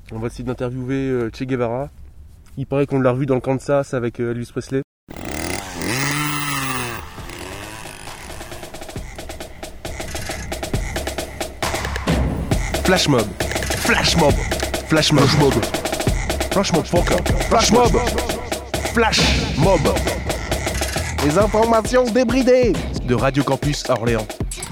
On va essayer d'interviewer Che Guevara. Il paraît qu'on l'a revu dans le Kansas avec Elvis Presley. Flash mob. Flash mob. Flash mob. Flash mob. Flash mob. Flash mob. Les informations débridées de Radio Campus à Orléans.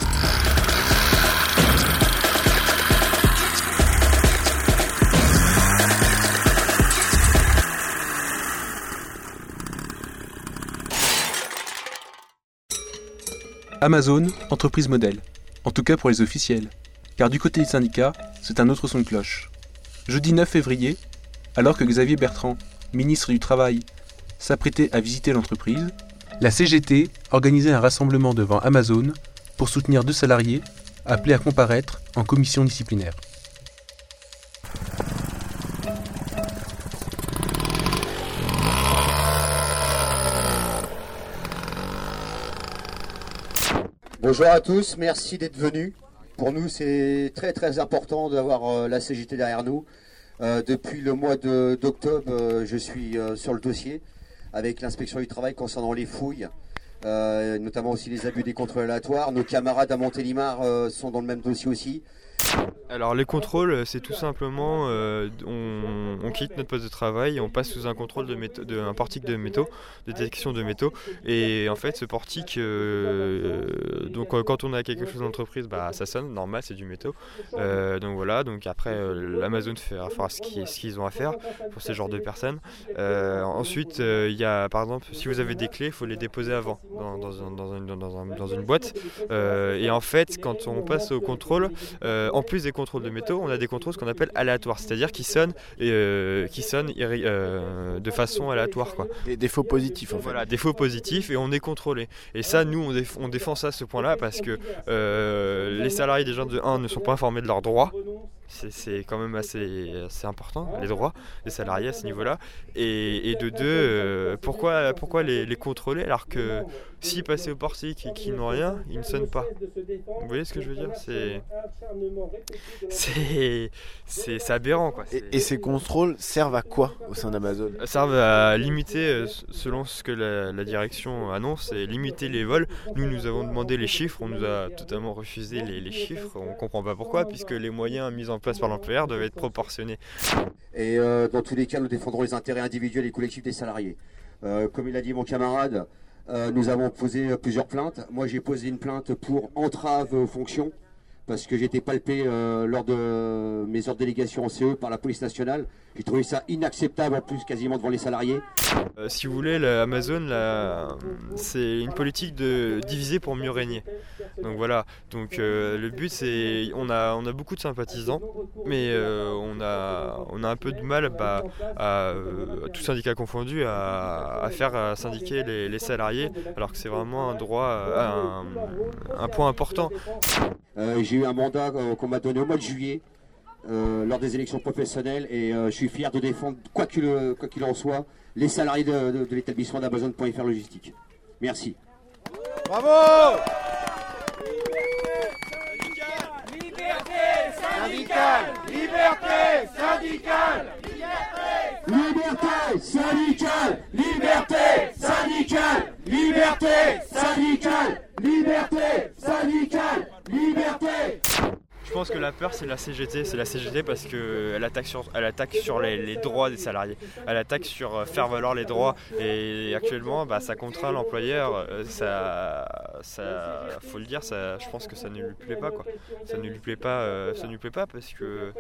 Amazon, entreprise modèle. En tout cas pour les officiels. Car du côté des syndicats, c'est un autre son de cloche. Jeudi 9 février, alors que Xavier Bertrand, ministre du Travail, s'apprêtait à visiter l'entreprise, la CGT organisait un rassemblement devant Amazon pour soutenir 2 salariés appelés à comparaître en commission disciplinaire. Bonjour à tous, merci d'être venus. Pour nous, c'est très très important d'avoir la CGT derrière nous. Depuis le mois d'octobre, je suis sur le dossier avec l'inspection du travail concernant les fouilles, notamment aussi les abus des contrôles aléatoires. Nos camarades à Montélimar sont dans le même dossier aussi. Alors les contrôles, c'est tout simplement, on quitte notre poste de travail et on passe sous un contrôle un portique de métaux, de détection de métaux. Et en fait, ce portique, donc quand on a quelque chose d'entreprise, ça sonne, normal, c'est du métaux. Donc voilà, donc après l'Amazon fera ce qu'ils ont à faire pour ce genre de personnes. Ensuite, il y a par exemple, si vous avez des clés, il faut les déposer avant dans une boîte. Et en fait, quand on passe au contrôle, en plus des contrôles de métaux, on a des contrôles ce qu'on appelle aléatoires, c'est-à-dire qui sonnent de façon aléatoire, quoi. Des faux positifs en fait. Voilà, des faux positifs, et on est contrôlé. Et ça, nous, on défend ça à ce point-là parce que les salariés déjà de 1 ne sont pas informés de leurs droits. C'est quand même assez important, les droits des salariés à ce niveau-là. Et de 2, pourquoi les contrôler alors que s'ils passaient au portique et qu'ils n'ont rien, ils ne sonnent pas. Vous voyez ce que je veux dire ? C'est aberrant, quoi. Et ces contrôles servent à quoi au sein d'Amazon ? Servent à limiter, selon ce que la direction annonce, et limiter les vols. Nous avons demandé les chiffres, on nous a totalement refusé les chiffres. On ne comprend pas pourquoi, puisque les moyens mis en place par l'employeur doivent être proportionnés. Et dans tous les cas, nous défendrons les intérêts individuels et collectifs des salariés. Comme il a dit mon camarade, nous avons posé plusieurs plaintes. Moi, j'ai posé une plainte pour entrave aux fonctions, parce que j'ai été palpé lors de mes heures de délégation en CE par la police nationale. J'ai trouvé ça inacceptable, en plus quasiment devant les salariés. Si vous voulez, Amazon, c'est une politique de diviser pour mieux régner. Donc voilà, le but c'est, on a beaucoup de sympathisants, mais on a un peu de mal, à tout syndicat confondu, à faire syndiquer les salariés, alors que c'est vraiment un droit, un point important. J'ai eu un mandat qu'on m'a donné au mois de juillet lors des élections professionnelles, et je suis fier de défendre, quoi qu'il en soit, les salariés de l'établissement d'Amazon.fr Logistique. Merci. Bravo! Liberté syndicale! Liberté syndicale! Liberté syndicale! Liberté syndicale! Liberté syndicale! Liberté syndicale! Liberté! Je pense que la peur, c'est la CGT parce qu'elle attaque sur les droits des salariés. Elle attaque sur faire valoir les droits, et actuellement ça contraint l'employeur. Faut le dire, je pense que ça ne lui plaît pas, quoi. Ça ne lui plaît pas parce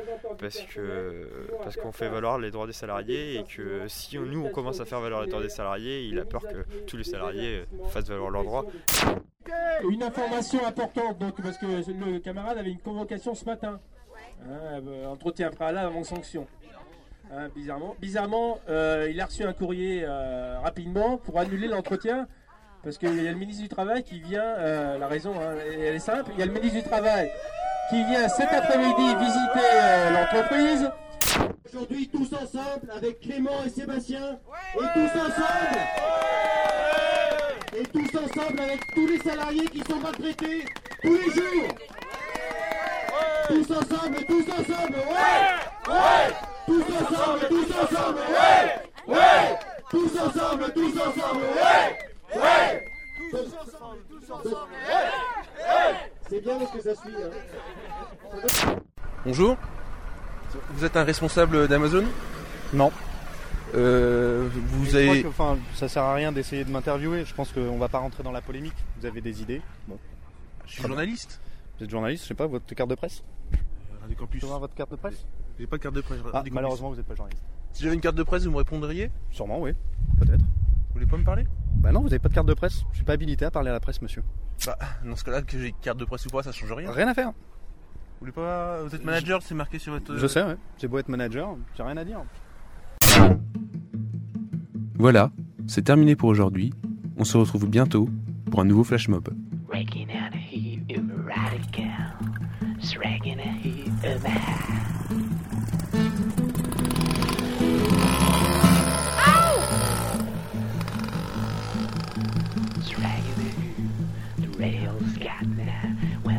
qu'on fait valoir les droits des salariés, et que si nous on commence à faire valoir les droits des salariés, il a peur que tous les salariés fassent valoir leurs droits. Une information importante, donc, parce que le camarade avait une convocation ce matin, entretien préalable avant sanction. Bizarrement, il a reçu un courrier rapidement pour annuler l'entretien, parce qu'il y a le ministre du Travail qui vient, la raison elle est simple, il y a le ministre du Travail qui vient cet après-midi visiter l'entreprise. Aujourd'hui, tous ensemble, avec Clément et Sébastien, et tous ensemble avec tous les salariés qui sont maltraités tous les jours. Tous ensemble, ouais! Ouais. Tous ensemble, ouais. Ouais. Tous ensemble, ouais. Ouais. Tous ensemble, ouais. C'est bien parce que ça suit. Bonjour. Vous êtes un responsable d'Amazon ? Non. Vous Je avez... crois que, ça sert à rien d'essayer de m'interviewer. Je pense qu'on va pas rentrer dans la polémique. Vous avez des idées. Bon. Je suis journaliste. Vous êtes journaliste, je sais pas, votre carte de presse. Radio Campus. Vous avez votre carte de presse ? J'ai pas de carte de presse. Radio Campus. Malheureusement, vous n'êtes pas journaliste. Si j'avais une carte de presse, vous me répondriez ? Sûrement, oui. Peut-être. Vous voulez pas me parler ? Bah non, vous n'avez pas de carte de presse. Je suis pas habilité à parler à la presse, monsieur. Bah, dans ce cas-là, que j'ai carte de presse ou pas, ça change rien. Rien à faire. Vous voulez pas... Vous êtes manager, c'est marqué sur votre... Je sais, ouais. J'ai beau être manager, j'ai rien à dire. Voilà, c'est terminé pour aujourd'hui. On se retrouve bientôt pour un nouveau Flash Mob. The rails got now. Well,